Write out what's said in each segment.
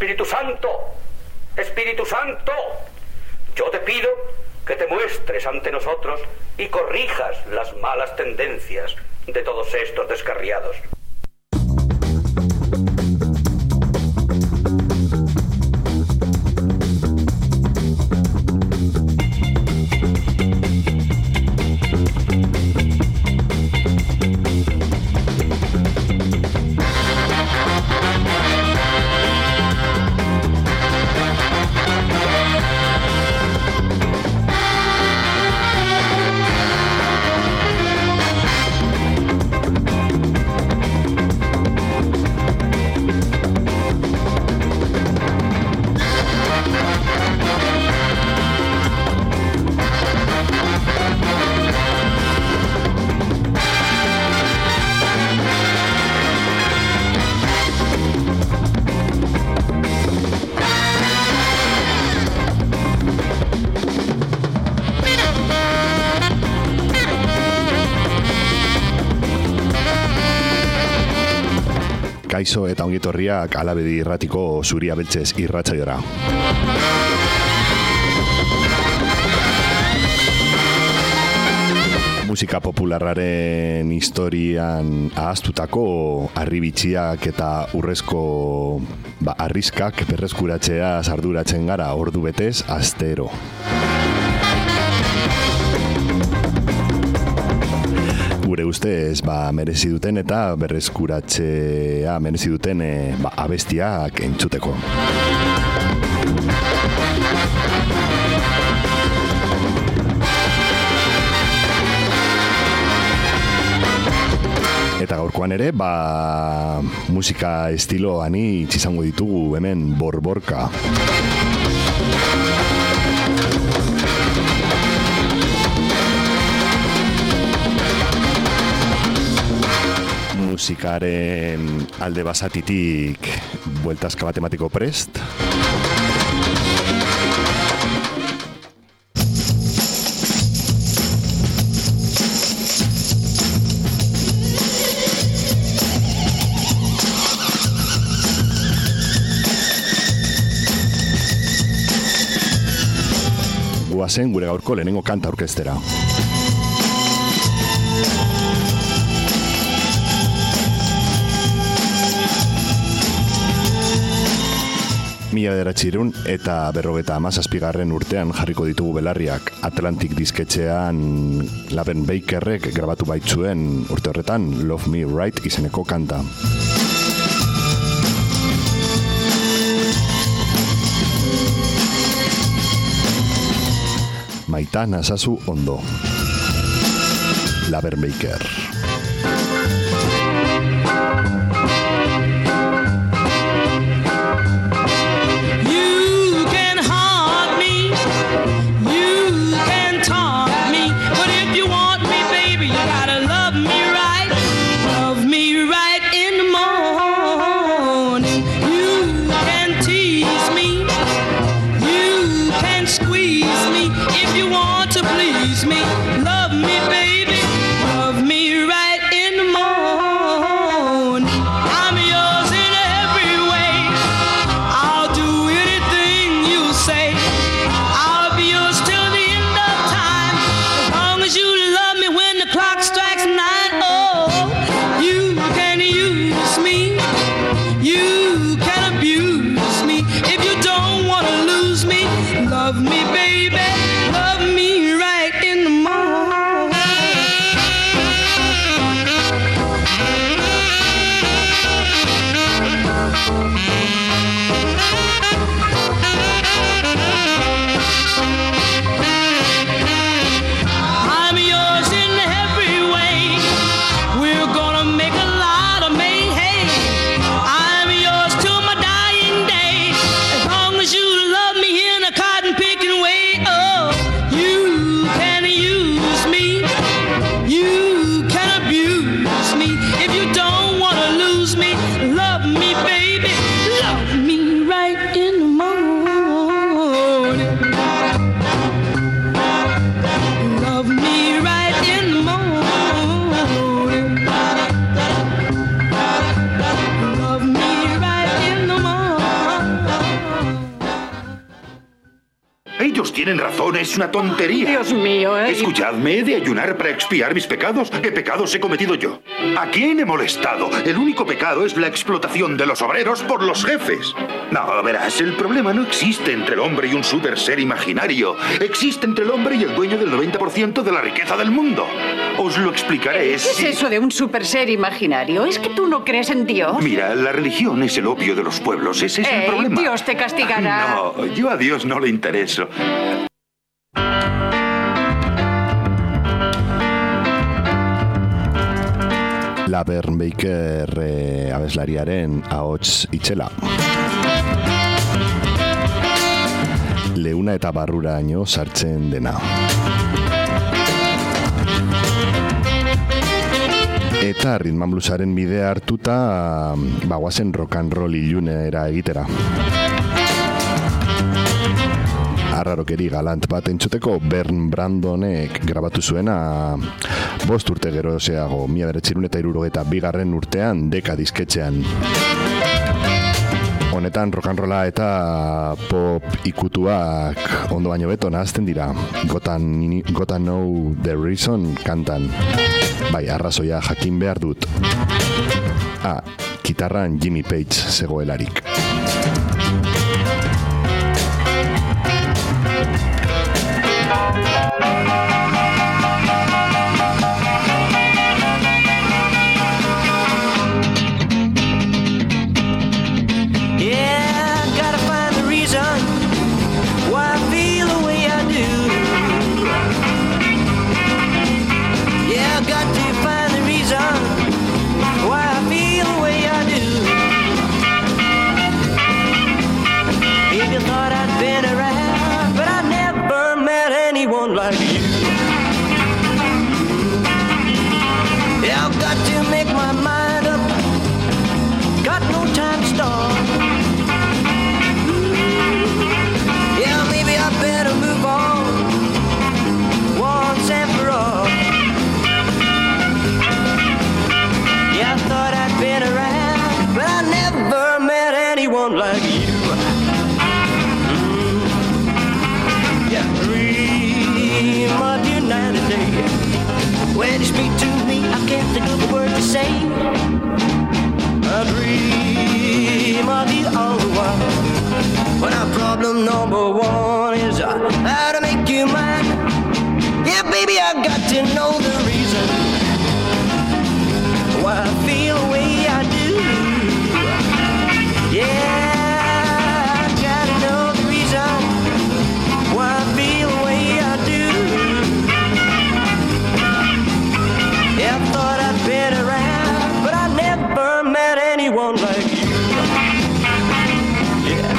Espíritu Santo, Espíritu Santo, yo te pido que te muestres ante nosotros y corrijas las malas tendencias de todos estos descarriados. Kaixo eta ongitorriak Alabedi irratiko Zuria Beltzez irratsaiora. Musika popularraren historian ahaztutako harribitxiak eta urrezko arriskak berreskuratzea arduratzen gara ordu betez astero. Gure ustez merezi duten eta berreskuratzea merezi duten abestiak entzuteko. Eta gaurkoan ere, musika estilo anitz izango ditugu hemen borborka. Musikaren alde basatitik bueltazka bat emateko prest. Guazen gure gaurko lehenengo kanta orkestera. Mila bederatziehun eta 57. urtean jarriko ditugu belarriak Atlantic disketxean Laven Bakerrek grabatu baitzuen urte horretan Love Me Right izeneko kanta. Maita nazazu ondo. Laven Baker. Squeeze me if you want to please me. Love me, baby. Love me Ellos tienen razón, es una tontería. Dios mío, ¿eh? Escuchadme, he de ayunar para expiar mis pecados. ¿Qué pecados he cometido yo? ¿A quién he molestado? El único pecado es la explotación de los obreros por los jefes. No, verás, el problema no existe entre el hombre y un super ser imaginario. Existe entre el hombre y el dueño del 90% de la riqueza del mundo. Os lo explicaré. ¿Qué es eso de un super ser imaginario? ¿Es que tú no crees en Dios? Mira, la religión es el opio de los pueblos. Ese es el problema. Dios te castigará. No, yo a Dios no le intereso. Laverne Baker abeslariaren ahots itxela. Leuna eta barruraino sartzen dena. Eta Rhythm and Bluesaren bidea hartuta bagoazen rock and roll ilunera egitera. Arrarokeri galant bat entzuteko Bernd Brandonek grabatu zuena 5 urte gerozeago, 1972 urtean Deka disketxean. Honetan rock and rolla eta pop ikutuak ondo baino beto nahazten dira. Gotta Know the Reason kantan. Bai, arrazoia jakin behar dut. Gitarran Jimmy Page zegoelarik. When you speak to me, I can't think of a word to say. I dream of you all the while. When our problem number one is how to make you mine. Yeah, baby, I got to know the reason why I feel the way I do. Yeah, I got to know the reason why I feel the way I do. Yeah, I thought I'd been around, but I never met anyone like you. Yeah.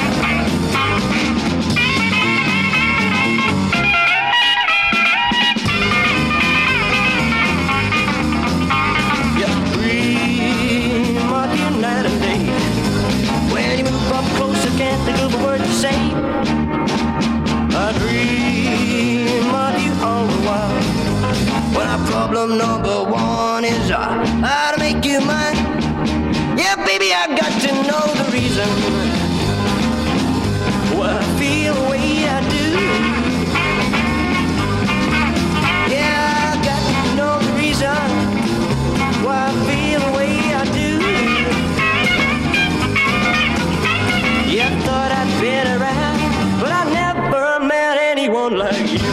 Yeah, dream of you night and day. When you move up close, I can't think of a word to say. I dream of you all the while. When our problem number one is how to make you mine. Yeah, baby, I got to know the reason why I feel the way I do. Yeah, I got to know the reason why I feel the way I do. Yeah, I thought I'd been around, but I never met anyone like you.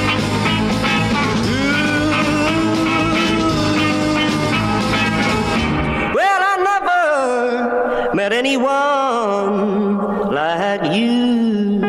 Met anyone like you.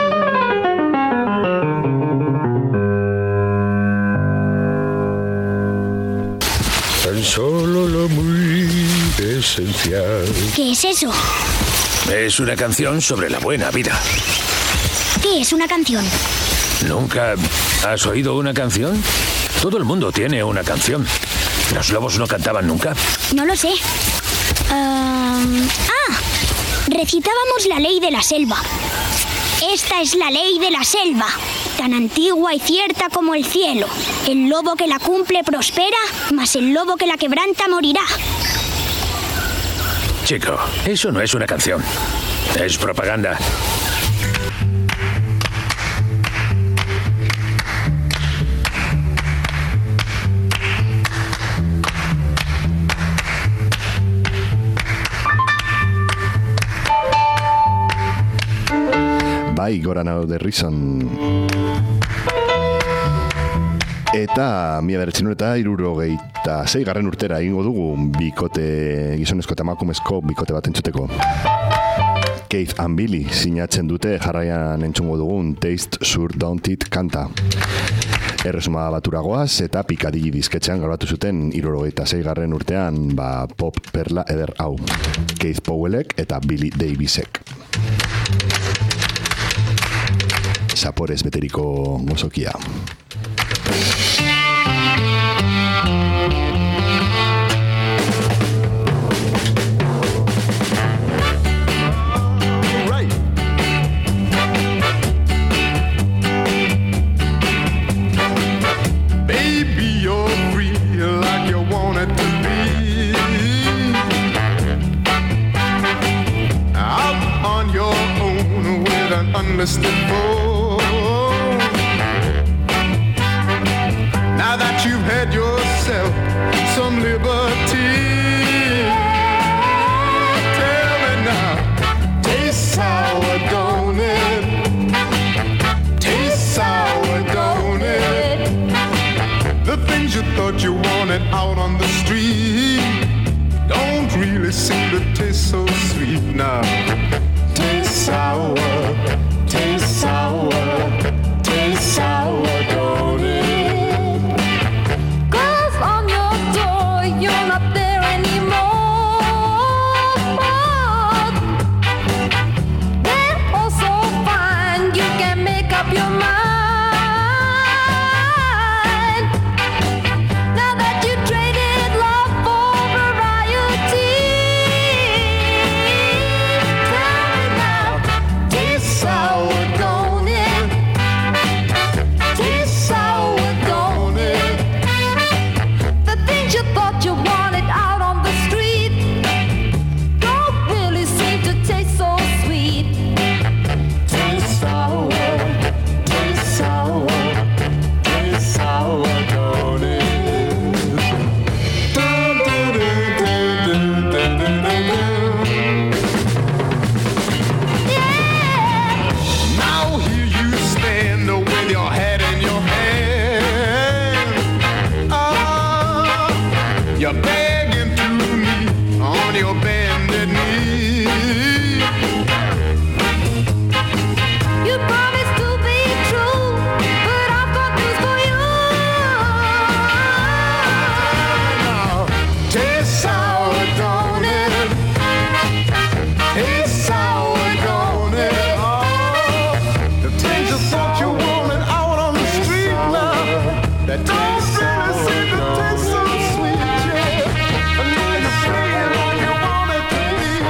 Tan solo lo muy esencial. ¿Qué es eso? Es una canción sobre la buena vida. ¿Qué es una canción? ¿Nunca has oído una canción? Todo el mundo tiene una canción. ¿Los lobos no cantaban nunca? No lo sé. Recitábamos la ley de la selva. Esta es la ley de la selva, tan antigua y cierta como el cielo. El lobo que la cumple prospera, mas el lobo que la quebranta morirá. Chico, eso no es una canción. Es propaganda. Bai, Gora Now the Reason. Eta 1976 garren urtera egingo dugu bikote, gizonezko eta emakumezko bikote bat entzuteko. Keith and Billy sinatzen dute jarraian entzungo dugun Taste Sure Don't It kanta. Erresuma baturagoaz eta Pikadilli disketxean grabatu zuten 76 garren urtean pop perla eder hau. Keith Powellek eta Billy Davisek. Zaporez beteriko gozokia. Now that you've had yourself some liberty, tell me now, taste sour, don't it? Taste sour, don't it? The things you thought you wanted out on the street don't really seem to taste so sweet now. Taste sour, taste sour, taste sour, don't it? 'Cause on your door you're not there anymore. But they're all so fine you can make up your mind. Now that you traded love for variety, tell me now, taste sour, don't it? Taste sour, don't it? The things you thought you wanted out on the street don't really seem to taste so sweet. Taste sour, taste sour, taste sour, don't it? Dun, dun, dun, dun, dun, dun, dun, dun. Now here you stand with your head in your hand. You're begging to me on your bended knee. You promised to be true, but I've got news for you. Now, taste sour, don't it? Taste sour, don't it? The things you thought you wanted out on the street now, that don't really seem to taste so sweet, yeah. And now you're saying all you wanted to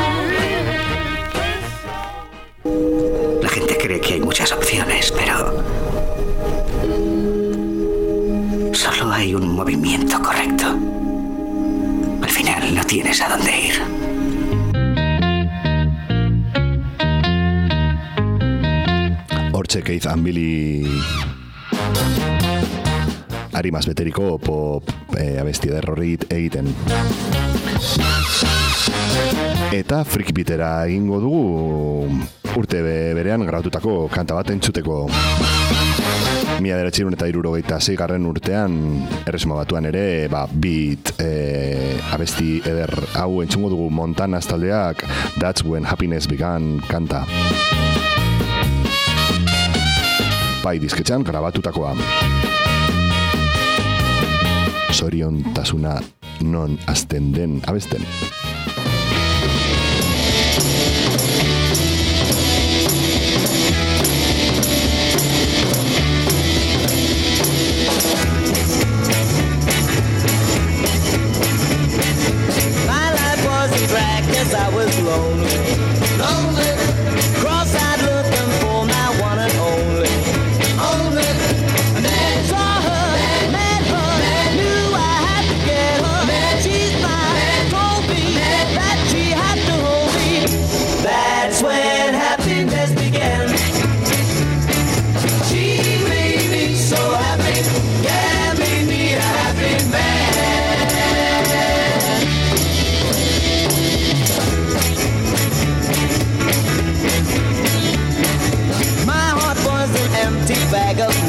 be. La gente cree que hay muchas opciones, pero solo hay un movimiento correcto. Al final no tienes a dónde ir. Hortxe Keith and Billy arimaz beteriko pop abesti ederrorit egiten. Eta Freak Beatera egingo dugu urte berean grabatutako kanta bat entzuteko. 1976 garren urtean Erresuma Batuan ere beat abesti eder hau entzungo dugu Montana taldeak That's When Happiness Began kanta. Bai disketxean grabatutakoa. Zoriontasuna non azten den abesten. My life was a drag 'cause I was lonely. Lonely. Cross-eyed looking for my one and only. Only. Saw her, met her, knew I had to get her. She's my trophy.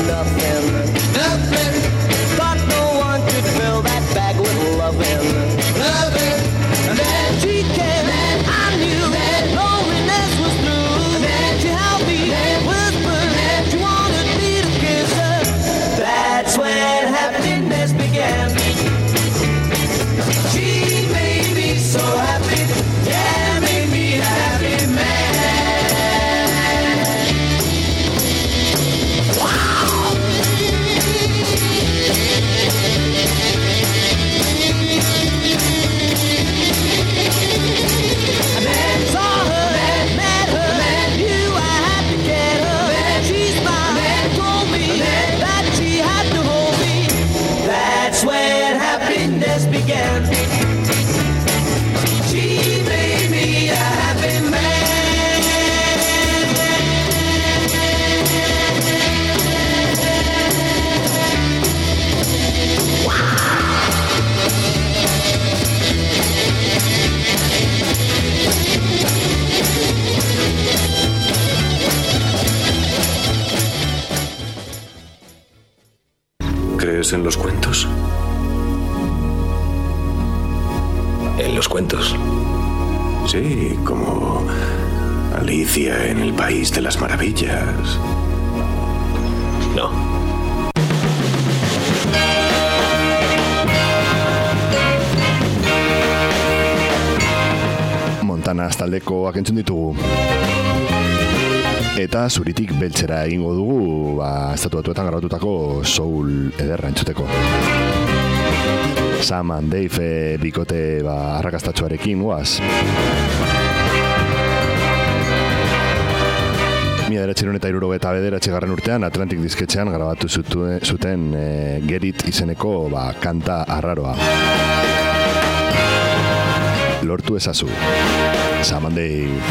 nothing. Thought no one could fill that bag with loving. And then she came and I knew loneliness was through. She held me, whispered, she wanted me to kiss her. That's when happiness began. She made me so happy, yeah, made me a happy man. Wow! I then saw her, met her, knew I had to get her. She smiled, told me that she had to hold me. That's when happiness began. She made me a happy man. ¿Crees en los cuentos? ¿En los cuentos? Sí, como Alicia en el País de las Maravillas. No. Montanaz taldekoak entzun ditugu. Eta zuritik beltzera egingo dugu, Estatu Batuetan grabatutako soul ederra entzuteko. Sam and Dave bikote arrakastatxoarekin guaz. 1979 urtean Atlantic disketxean grabatu zuten Get It izeneko kanta arraroa. Lortu ezazu. Sam and Dave.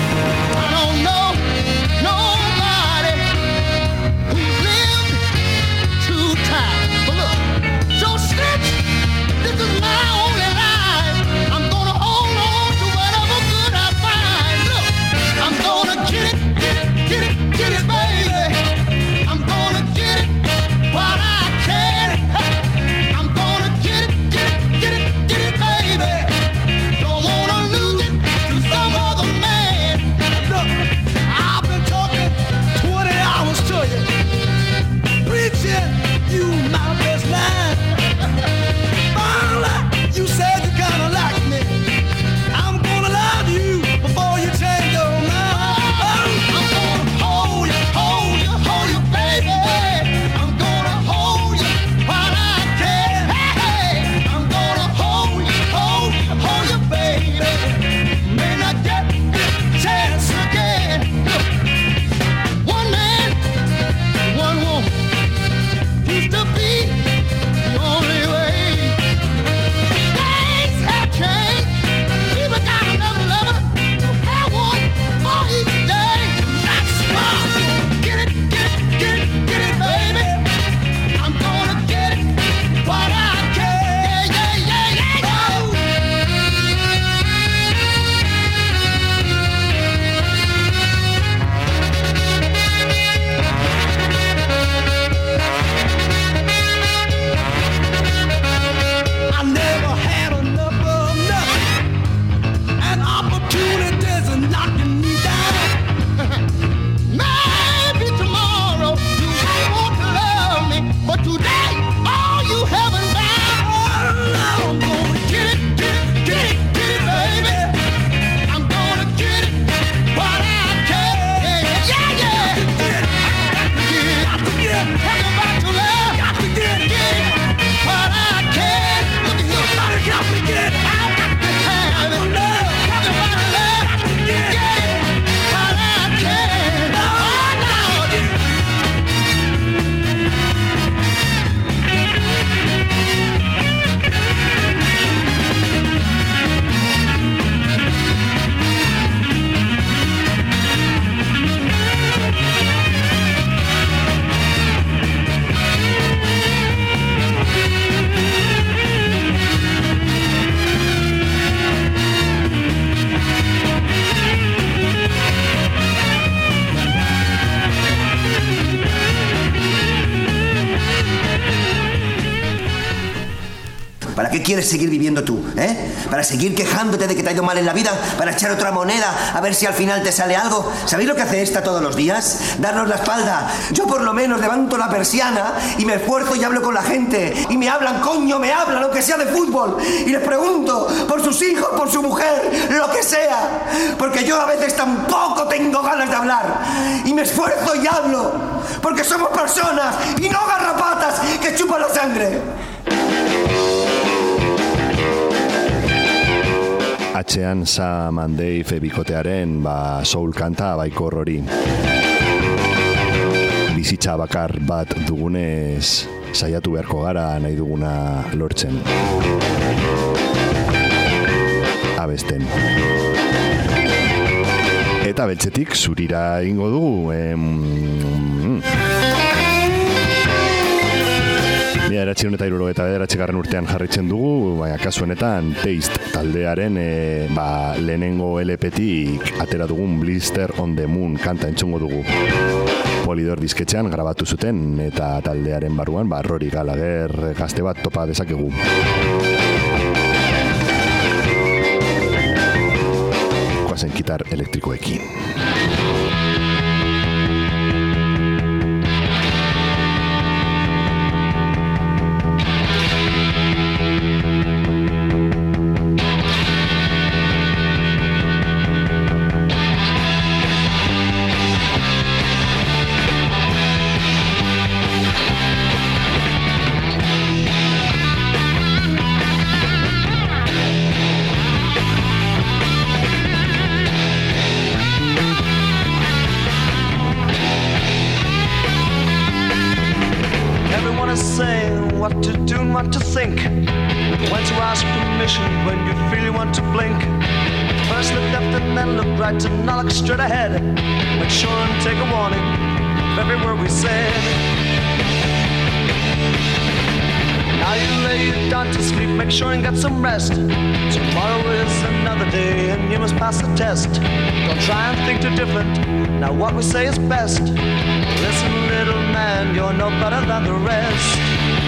Baby, don't wanna lose it to some other man. quieres seguir viviendo tú, ¿eh? ¿Para seguir quejándote de que te ha ido mal en la vida? ¿Para echar otra moneda a ver si al final te sale algo? ¿Sabéis lo que hace esta todos los días? Darnos la espalda. Yo por lo menos levanto la persiana y me esfuerzo y hablo con la gente. Y me hablan, coño, me hablan, aunque sea de fútbol. Y les pregunto por sus hijos, por su mujer, lo que sea. Porque yo a veces tampoco tengo ganas de hablar. Y me esfuerzo y hablo. Porque somos personas y no garrapatas que chupan la sangre. Atxean Sam and Dave bikotearen soul kanta baikor hori. Bizitza bakar bat dugunez saiatu beharko gara nahi duguna lortzen. Abesten. Eta beltzetik zurira egingo dugu. Mila 1979 urtean jarritzen dugu, baina kasu honetan Taste taldearen lehenengo LP-tik atera dugun Blister on the Moon kanta entzungo dugu. Polydor disketxean grabatu zuten eta taldearen barruan Rory Gallagher gazte bat topa dezakegu. Koazen gitar elektrikoekin. What to do and what to think. When to ask permission when you feel you want to blink. First look left and then look right and now look straight ahead. Make sure and take a warning of every word we said. Now you lay down to sleep, make sure and get some rest. Tomorrow is another day and you must pass the test. Don't try and think too different, now what we say is best. Listen, little man, you're no better than the rest.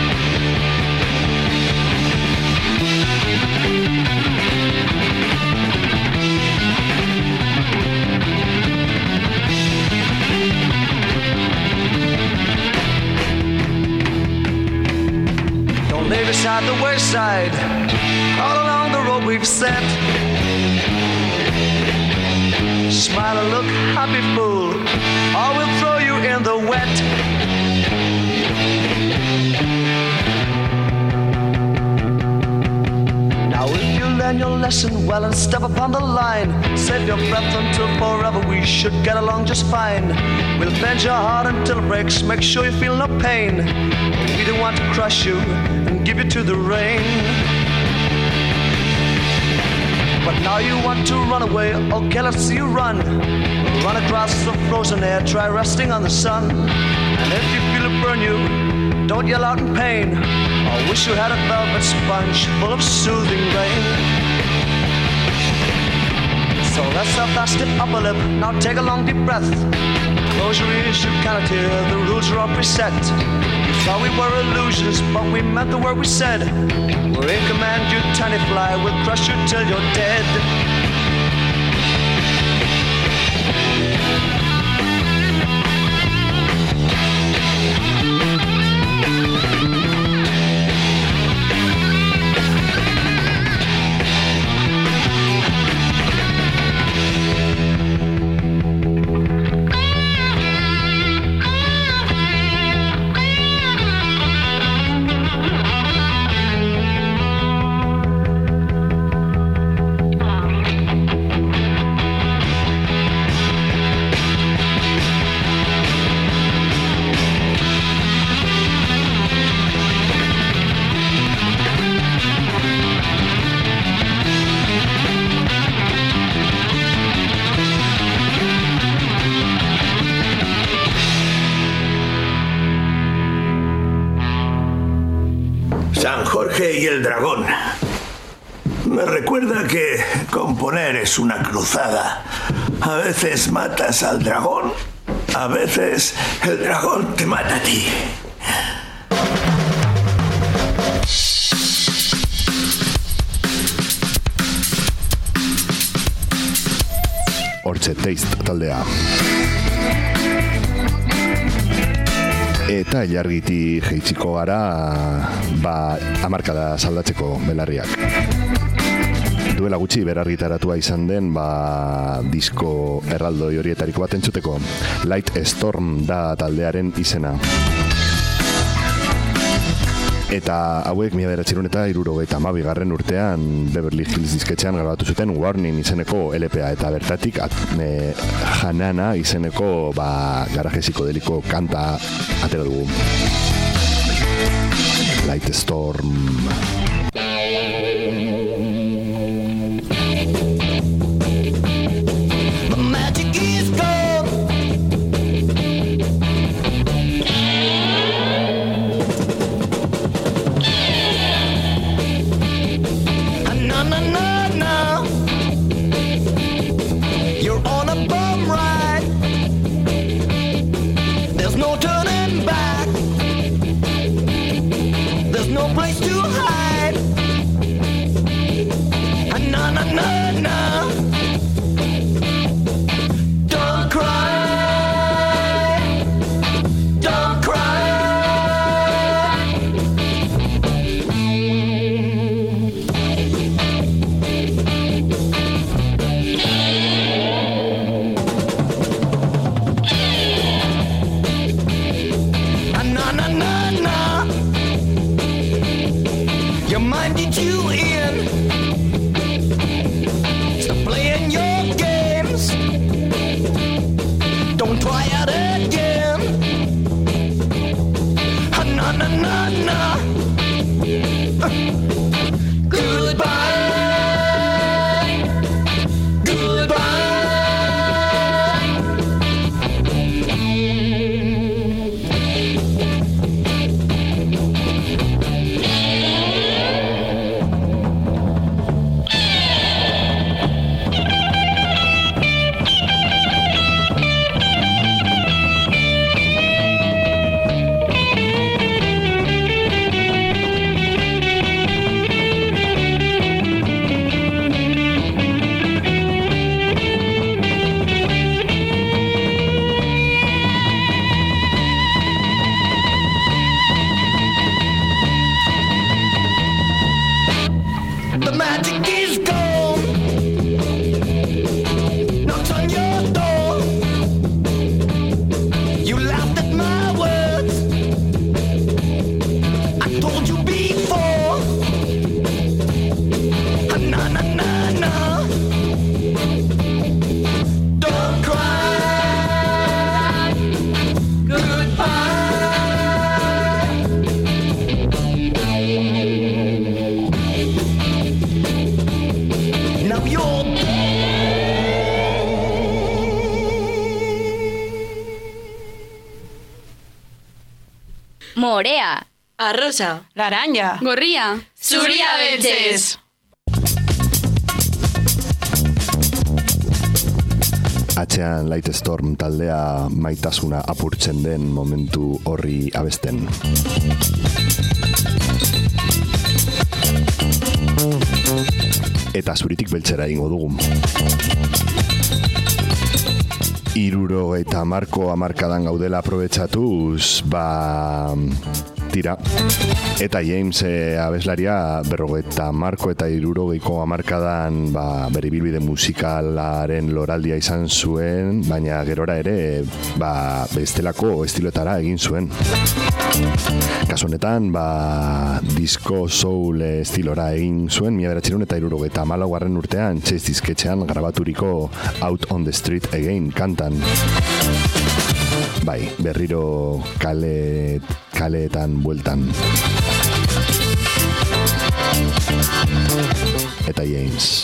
Don't lay beside the wayside, all along the road we've set. Smile and look happy, fool, or we'll throw you in the wet. Now if you learn your lesson well and step upon the line, save your breath until forever we should get along just fine. We'll bend your heart until it breaks, make sure you feel no pain. We don't want to crush you and give you to the rain. But now you want to run away, okay, let's see you run. Run across the frozen air, try resting on the sun. And if you feel it burn you, don't yell out in pain. I wish you had a velvet sponge full of soothing rain. So let's have that stiff upper lip, now take a long deep breath. Close your ears, you cannot hear, the rules are all preset. You thought we were illusions, but we meant the word we said. We're in command, you tiny fly, we'll crush you till you're dead. San Jorge y el dragón. Me recuerda que componer es una cruzada. A veces matas al dragón, a veces el dragón te mata a ti. hortxe Taste taldea. Eta ilargiti jeitsiko gara, hamarkada saldatzeko belarriak. Duela gutxi berargitaratua izan den, disko erraldoi horietariko bat entzuteko. Light Storm da taldearen izena. Eta hauek 1972 urtean Beverly Hills disketxean grabatu zuten Warning izeneko LPA eta bertatik Hanana izeneko garajeziko deliko kanta atera dugu. Light Storm. Morea, arrosa, laranja, gorria, zuria beltzez. Atzean Light Storm taldea maitasuna apurtzen den momentu horri abesten. Eta zuritik beltzera ingo dugu. 70 hamarkadan gaudela aprobetxatuz, tira. Eta James abeslaria 50 eta 70 hamarkadan bere ibilbide musikalaren loraldia izan zuen, baina gerora ere bestelako estiloetara egin zuen. Kasu honetan, disco soul estilora egin zuen 1974 urtean Chase disketxean grabaturiko Out on the Street Again kantan. Berriro kaleetan bueltan. Eta James.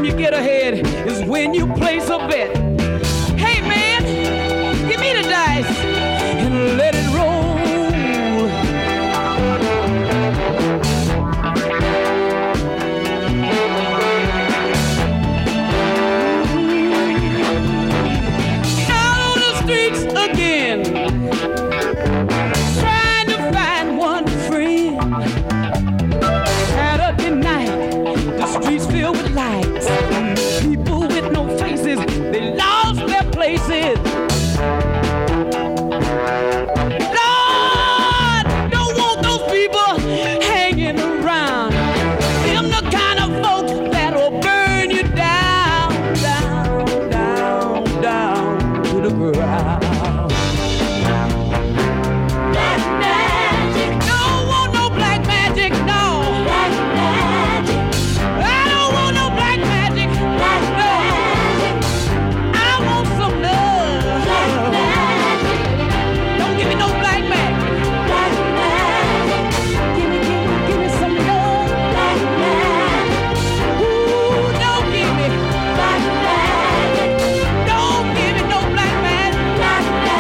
you get ahead is when you place a bet. Hey man, give me the dice and let it roll. Out on the streets again, trying to find one friend. Saturday night, the streets filled with lights. People with no faces, they lost their places. Lord, don't want those people hanging around. Them the kind of folks that'll burn you down, down, down, down to the ground. Black magic. Don't want no black magic, no. Black magic. I don't want no black magic. Black magic. I want some love. Black magic. Don't give me no black magic. Black magic. Give me some love. Black magic. Ooh, don't give me black magic. Don't give me no black magic. Black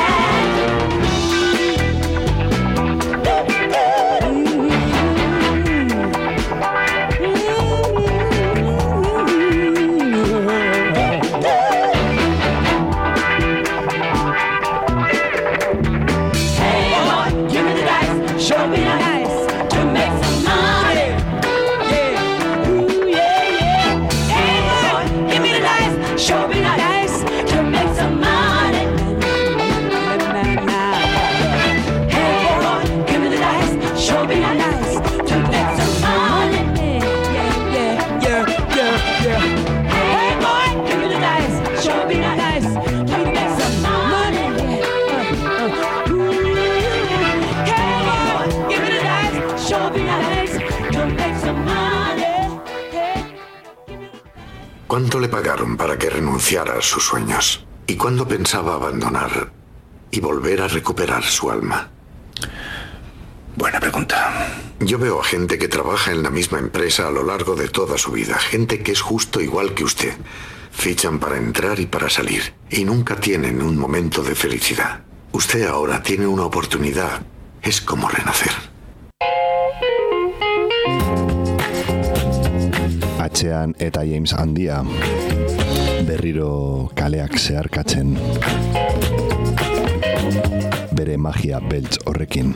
Hey, boy, give me the dice, show me the dice to make some money. Yeah, ooh, yeah, yeah. Hey, boy, give me the dice, show me the dice to make some money. Hey, boy, give me the dice, show me the dice to make some money. Yeah, yeah, yeah, yeah, yeah. Hey, boy, give me the dice, show me the dice to make some money. Hey, boy, give me the dice, show me the dice to make some money. ¿Cuánto le pagaron para que renunciara a sus sueños? ¿Y cuándo pensaba abandonar y volver a recuperar su alma? Buena pregunta. Yo veo a gente que trabaja en la misma empresa a lo largo de toda su vida, gente que es justo igual que usted. Fichan para entrar y para salir, y nunca tienen un momento de felicidad. Usted ahora tiene una oportunidad. Es como renacer. Atzean eta James handia berriro kaleak zeharkatzen bere magia beltz horrekin.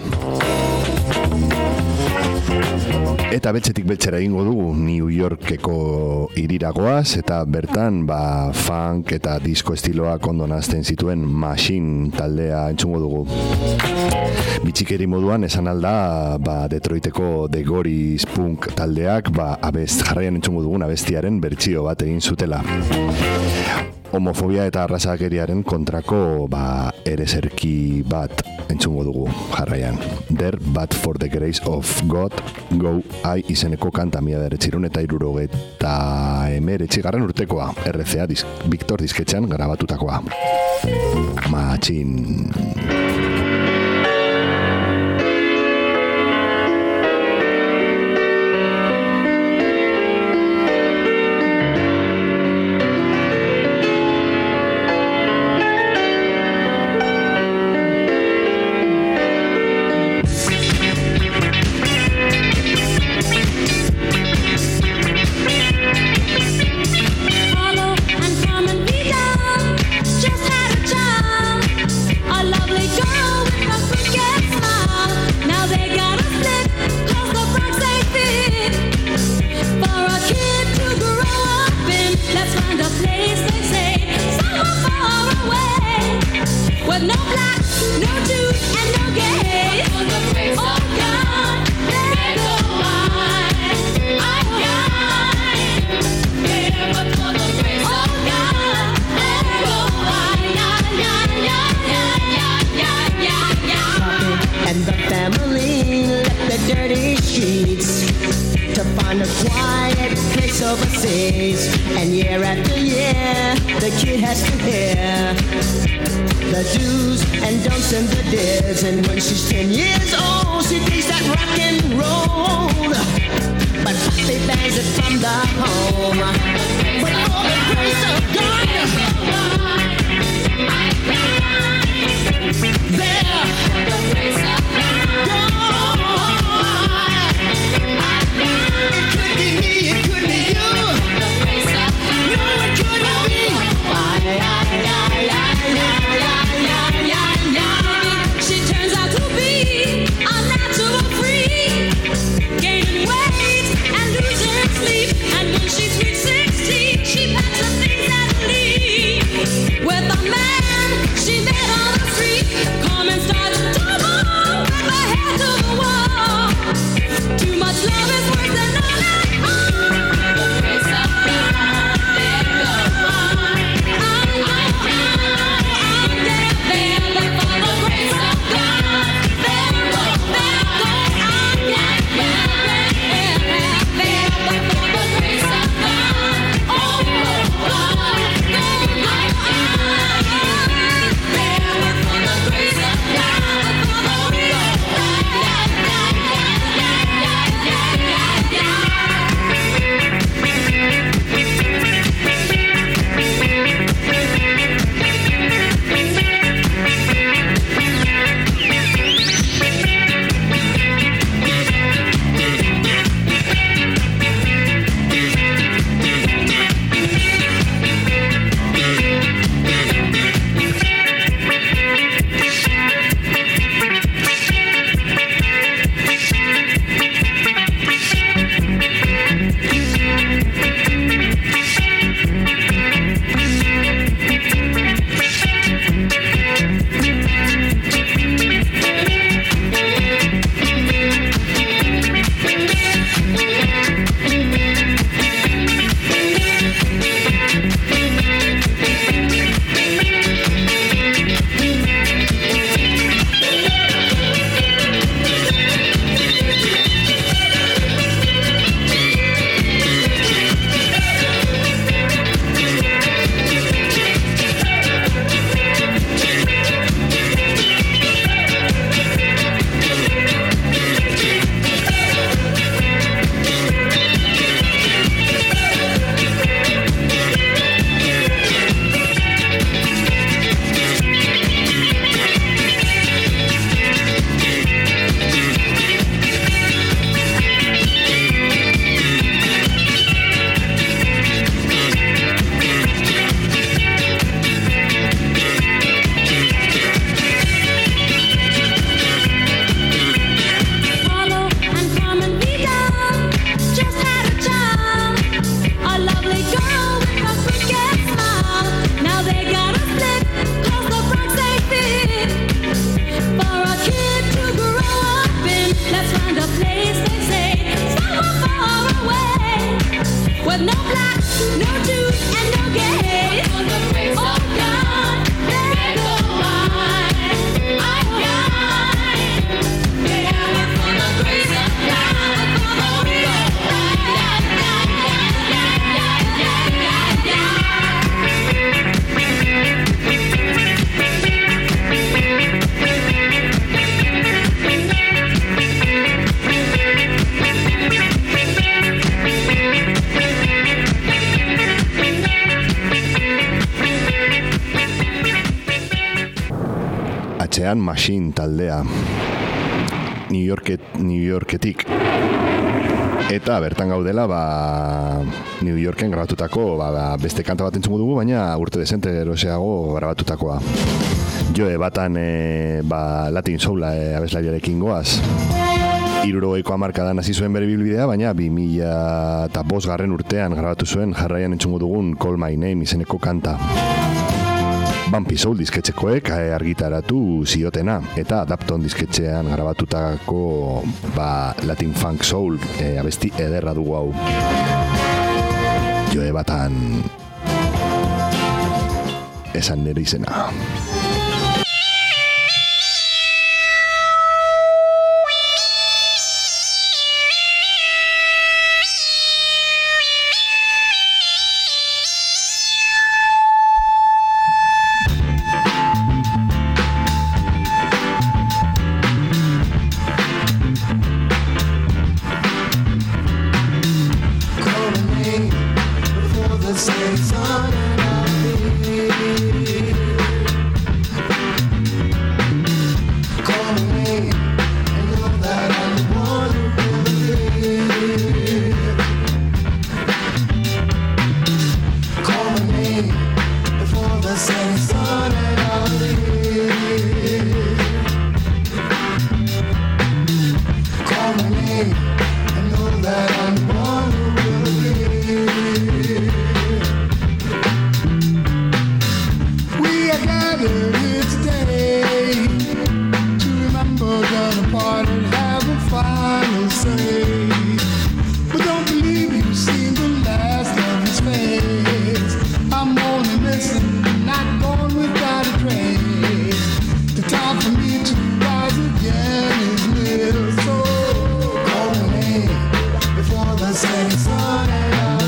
Eta betxetik beltzera egingo dugu New Yorkeko iriragoaz eta bertan funk eta disco estiloak ondo nazten zituen Machine taldea entzungo dugu. Bitxikeri moduan esan alda Detroiteko The Goris punk taldeak jarraian entzungo dugun abestiaren bertsio bat egin zutela. Homofobia eta arrazakeriaren kontrako ereserki bat entzungo dugu jarraian. There But For The Grace Of God Go I izeneko kanta 1979 urtekoa RCA Victor disketxean grabatutakoa. Machine. Just had a child, a lovely girl with a find a quiet place overseas, and year after year the kid has to hear the do's and don'ts and the dares. And when she's 10 years old, she thinks that rock and roll, but They bangs it from the home. But for the grace of God, there, the grace of God. It could be me, it could be you. The grace of God. No, it couldn't be. She turns out to be a natural freak, gaining weight and losing sleep. And when she's reached 16, she packs the things that leave. With a man she met on the street, come and start to tumble with her head to the wall. Too much love is worse than all that. The grace of God, there goes on. atzean Machine taldea New Yorketik eta bertan gaudela New Yorken grabatutako beste kanta bat entzungo dugu, baina urte dezente eroseago grabatutakoa. Joe batan Latin Soula abeslariarekin goaz. 70ko hamarkadan hasi zuen bere bilbidea, baina 2005 urtean grabatu zuen jarraian entzungo dugun Call My Name izeneko kanta. Bumpy Soul disketxekoek argitaratu ziotena, eta Dapton disketxean grabatutako Latin Funk Soul abesti ederra dugu hau. Joe batan esan nire izena. glad that it's a day to remember, gonna party and have a final say. But don't believe you've seen the last of his face. I'm only missing, not going without a trace. The time for me to rise again is near. So call my name before the setting sun and I'll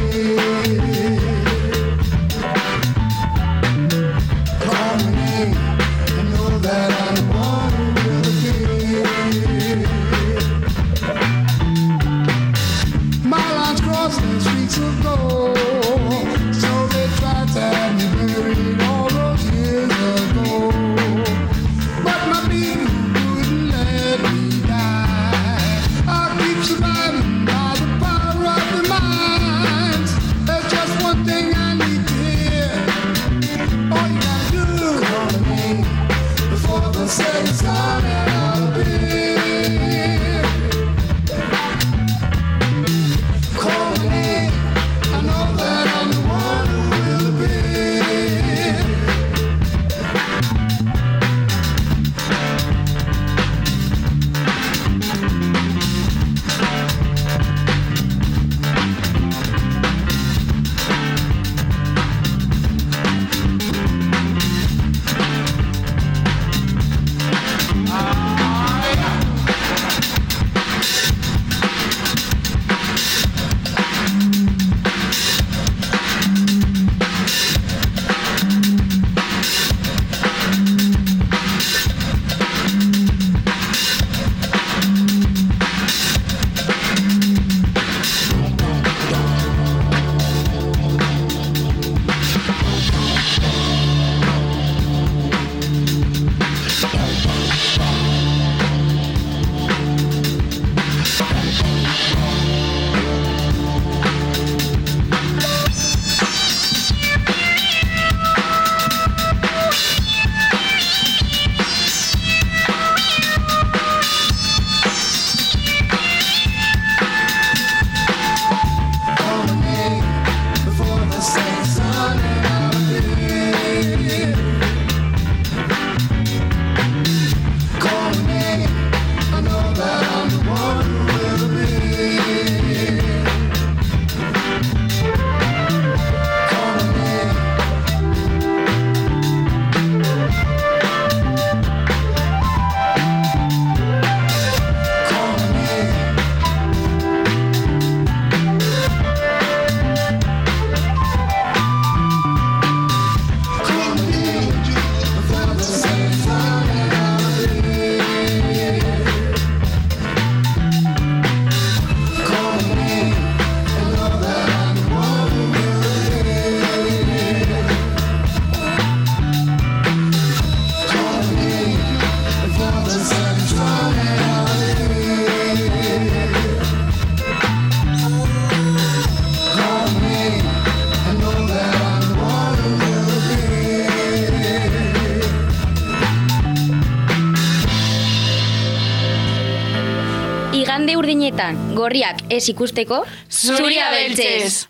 call my name and know that I'm the one who will appear. My lines crossed the streets of gold, so they tried to have me buried all those years ago. But my people wouldn't let me die. I'll keep surviving by the power of the minds. There's just one thing I need to hear. All you gotta do, call my name before the setting sun and I'll appear. Call my name, I know that I'm the one who will appear. Igande urdinetan gorriak ez ikusteko, zuria beltzez.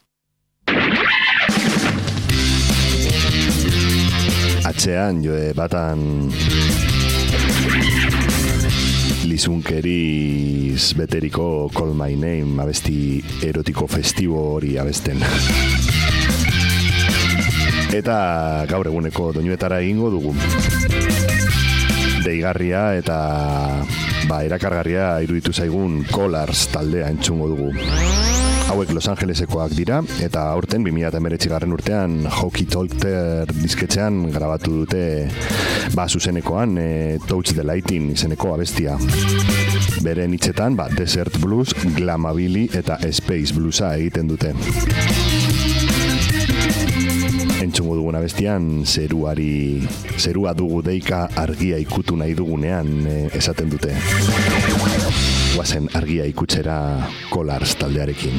Atzean, joe, batan lizunkeriz beteriko Call My Name abesti erotiko festibo hori abesten. Eta gaur eguneko doinuetara egingo dugu. Deigarria eta erakargarria iruditu zaigun Colors taldea entzungo dugu. Hauek Los Angelesekoak dira, eta aurten 2019 urtean Hockey Talker disketxean grabatu dute zuzenekoan Touch the Lighting izeneko abestia. Beren hitzetan Desert Blues, Glamabilly eta Space Bluesa egiten dute. Entzungo dugun abestian zerua dugu deika argia ikutu nahi dugunean esaten dute. Guazen argia ikutzera Colors taldearekin.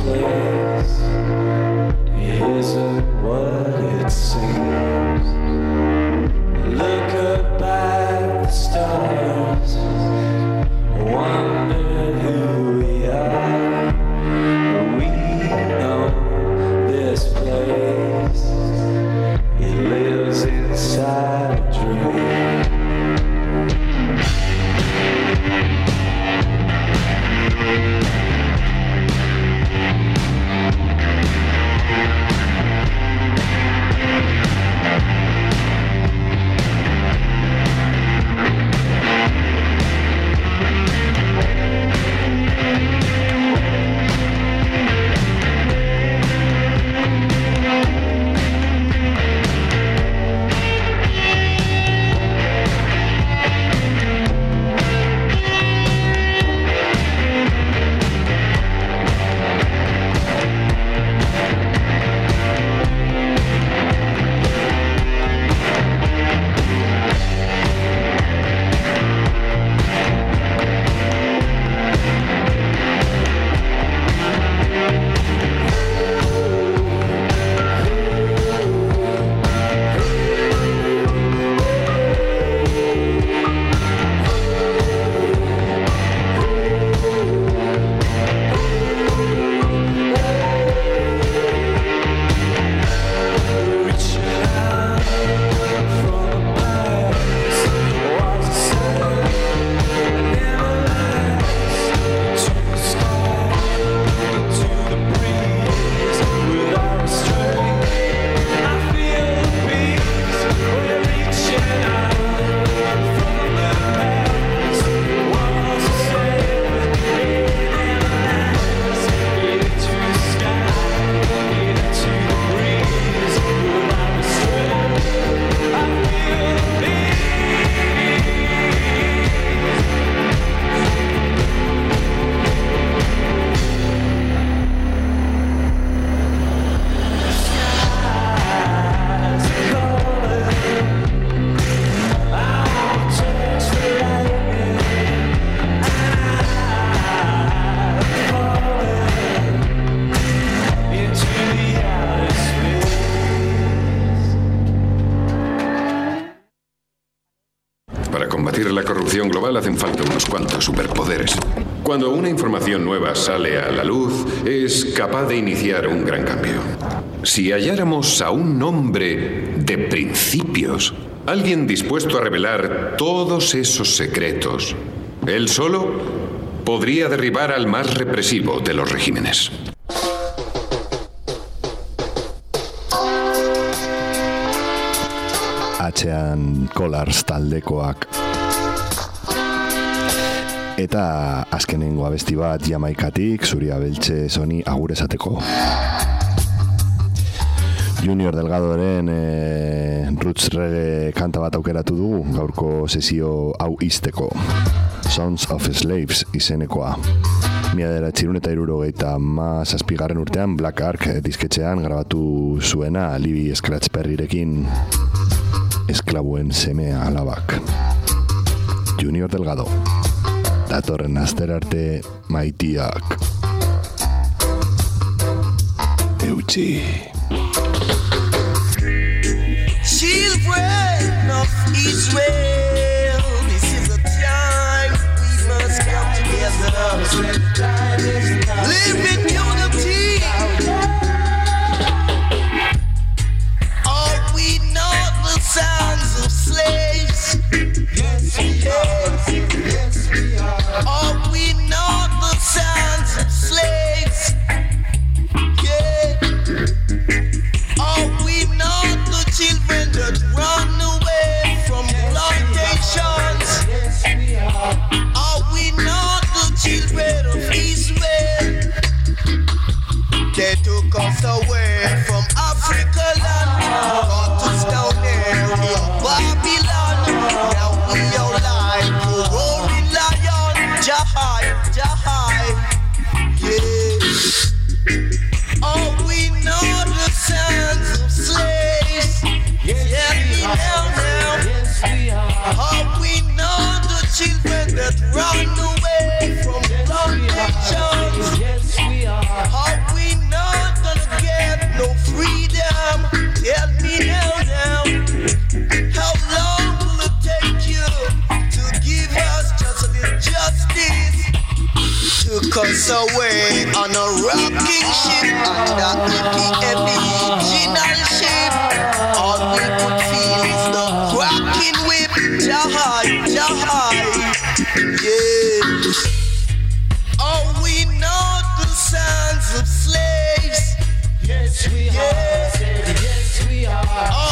place isn't what it seems. Look up at the stars, wonder who we are. We know this place, it lives inside a dream. La corrupción global hacen falta unos cuantos superpoderes. Cuando una información nueva sale a la luz, es capaz de iniciar un gran cambio. Si halláramos a un hombre de principios, alguien dispuesto a revelar todos esos secretos, él solo podría derribar al más represivo de los regímenes. Atzean Colars taldekoak. Eta azkenengo abesti bat Jamaikatik Zuria Beltze Soni agur esateko. Junior Delgadoren roots reggae kanta bat aukeratu dugu gaurko sesio hau izteko. Sounds of Slaves izenekoa. 1977 urtean Black Ark disketxean grabatu zuena Libby Scratch Perryrekin esklabuen semea alabak. Junior Delgado. Datorren aster arte maitiak. Eutxi. Children of Israel, this is a time we must come together. Live in unity. Are we not the sons of slaves? Yes, we are. Yes, we are. Are we not the sons of slaves? Yeah. Are we not the children that run away from plantations? Yes, we are. Are we not the children of Israel? They took us away from Africa land, got us down there in Babylon. Now we are like a roaring lion, Jahai, Jahai, yeah. Are we not the sons of slaves? Yes, we are. Yes, we are. Are we not the children that run away from plantations? Yes, we are. Are we ship and that original ship. All we could feel is the cracking whip. Jahai, Jahai, yes. Oh, we know the sounds of slaves. Yes, we are. Yes, we are.